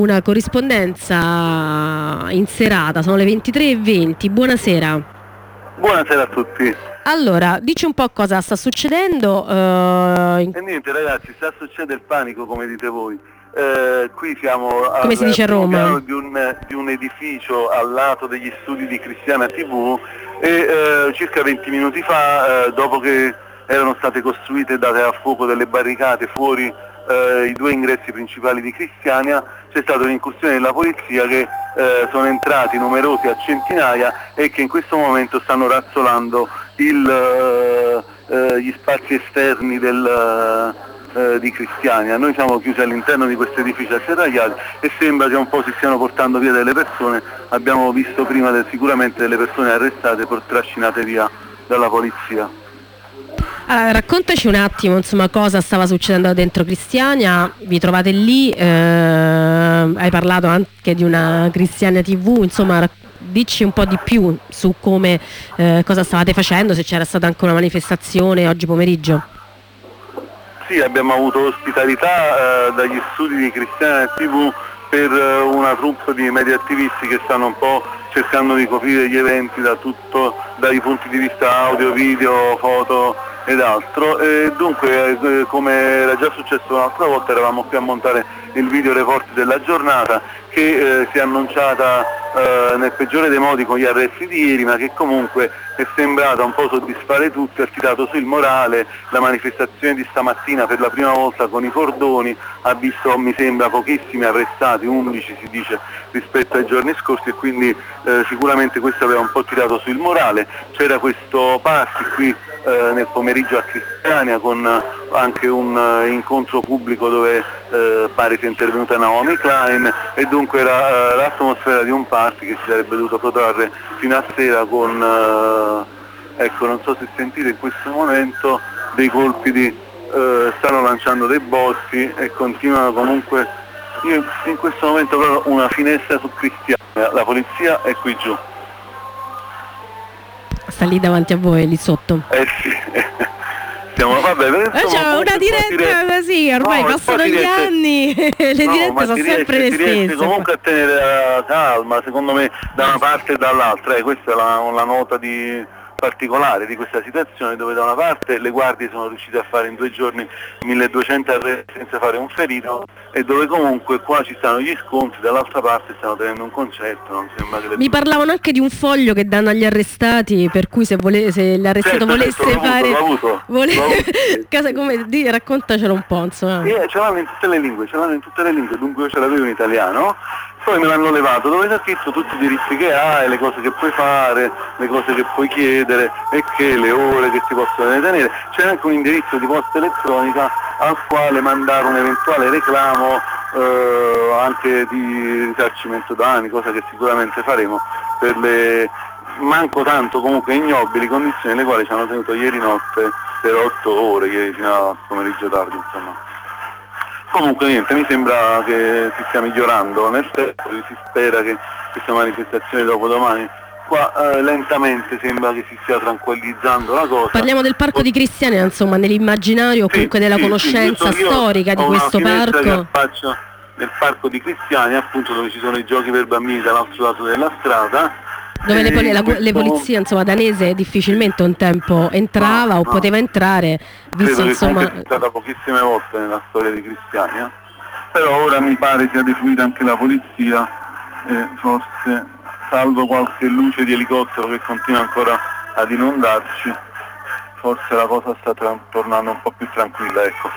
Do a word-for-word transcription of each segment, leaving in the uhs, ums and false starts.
Una corrispondenza in serata, sono le ventitré e venti. Buonasera. Buonasera a tutti. Allora, dici un po' cosa sta succedendo. Uh, in... E niente ragazzi, sta succedendo il panico come dite voi. Eh, qui siamo come al si dice a Roma? Di un, di un edificio al lato degli studi di Cristiana tivù e eh, circa venti minuti fa, eh, dopo che erano state costruite e date a fuoco delle barricate fuori eh, i due ingressi principali di Cristiania, c'è stata un'incursione della polizia che eh, sono entrati numerosi a centinaia e che in questo momento stanno razzolando il, eh, eh, gli spazi esterni del, eh, di Cristiania. Noi siamo chiusi all'interno di questo edificio serragliati e sembra che un po' si stiano portando via delle persone. Abbiamo visto prima de- sicuramente delle persone arrestate e trascinate via dalla polizia. Allora, raccontaci un attimo, insomma, cosa stava succedendo dentro Cristiania. Vi trovate lì, eh, hai parlato anche di una Cristiana tivù, insomma, dici un po' di più su come, eh, cosa stavate facendo, se c'era stata anche una manifestazione oggi pomeriggio. Sì, abbiamo avuto ospitalità eh, dagli studi di Cristiana tivù per eh, una troupe di media attivisti che stanno un po' cercando di coprire gli eventi da tutto, dai punti di vista audio, video, foto ed altro, e dunque eh, come era già successo un'altra volta eravamo qui a montare il video report della giornata che eh, si è annunciata eh, nel peggiore dei modi con gli arresti di ieri, ma che comunque è sembrata un po' soddisfare tutti, ha tirato sul morale. La manifestazione di stamattina per la prima volta con i cordoni ha visto, mi sembra, pochissimi arrestati, undici si dice rispetto ai giorni scorsi, e quindi eh, sicuramente questo aveva un po' tirato sul morale. C'era questo party qui eh, nel pomeriggio a Cristiania con anche un uh, incontro pubblico dove uh, pare sia intervenuta Naomi Klein, e dunque era uh, l'atmosfera di un party che si sarebbe dovuto protrarre fino a sera con, uh, ecco, non so se sentite in questo momento dei colpi di, uh, stanno lanciando dei bossi e continuano comunque, io in questo momento però una finestra su Cristiania, la polizia è qui giù. Sta lì davanti a voi, lì sotto. Eh sì. Siamo, vabbè, c'è una diretta così, ormai no, passano gli riesce, anni, le no, dirette sono riesce, sempre le stesse. Riesce comunque a tenere la calma, secondo me, da una parte e dall'altra, eh, questa è la, la nota di particolare di questa situazione, dove da una parte le guardie sono riuscite a fare in due giorni milleduecento arresti senza fare un ferito, e dove comunque qua ci stanno gli scontri, dall'altra parte stanno tenendo un concerto. Non sembra che le... Mi parlavano anche di un foglio che danno agli arrestati, per cui se, vole, se l'arrestato certo, volesse certo, fare l'ho avuto, l'ho vole... l'ho avuto. Casa, come di, raccontacelo un po', insomma. Sì, ce l'hanno in tutte le lingue, ce l'hanno in tutte le lingue, dunque io ce l'avevo in italiano, poi me l'hanno levato, dove c'è scritto tutti i diritti che hai, le cose che puoi fare, le cose che puoi chiedere e che le ore che ti possono detenere. C'è anche un indirizzo di posta elettronica al quale mandare un eventuale reclamo eh, anche di risarcimento danni, cosa che sicuramente faremo per le manco tanto comunque ignobili condizioni nelle quali ci hanno tenuto ieri notte per otto ore, ieri fino a pomeriggio tardi, insomma. Comunque niente, mi sembra che si stia migliorando nel tempo, si spera che questa manifestazione dopodomani qua eh, lentamente sembra che si stia tranquillizzando la cosa. Parliamo del parco di Cristiania, insomma, nell'immaginario, sì, comunque della sì, conoscenza sì, storica di questo parco. Che faccio nel parco di Cristiania, appunto, dove ci sono i giochi per bambini dall'altro lato della strada. Dove le, poli- la, le polizie, insomma, danese difficilmente un tempo entrava no, o no. poteva entrare, visto Credo insomma... che è stata pochissime volte nella storia di Cristiania, però ora mi pare sia defluita anche la polizia e forse, salvo qualche luce di elicottero che continua ancora ad inondarci, forse la cosa sta tra- tornando un po' più tranquilla, ecco.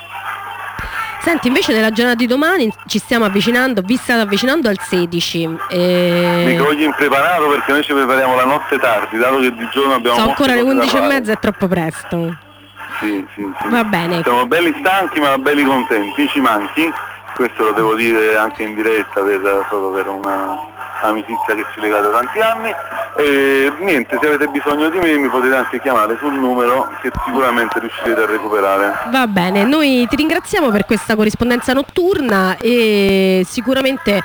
Senti, invece nella giornata di domani ci stiamo avvicinando, vi state avvicinando al sedici. E... Mi cogli impreparato perché noi ci prepariamo la notte tardi, dato che di giorno abbiamo... Sono ancora le undici e mezza, è troppo presto. Sì, sì, sì. Va bene. Siamo belli stanchi ma belli contenti, ci manchi, questo lo devo dire anche in diretta per, proprio per una amicizia che ci lega da tanti anni. E niente, se avete bisogno di me mi potete anche chiamare sul numero che sicuramente riuscirete a recuperare. Va bene, noi ti ringraziamo per questa corrispondenza notturna e sicuramente